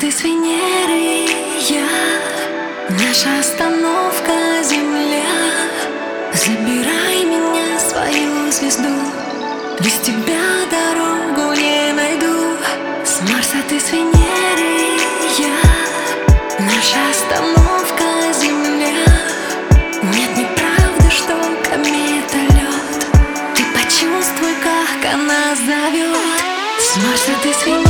ты с Венеры, наша остановка Земля. Забирай меня, свою звезду, без тебя дорогу не найду. С Марса ты с Венеры, наша остановка Земля. Нет, неправда, что комета лед. Ты почувствуй, как она зовет. С Марса ты с Венеры.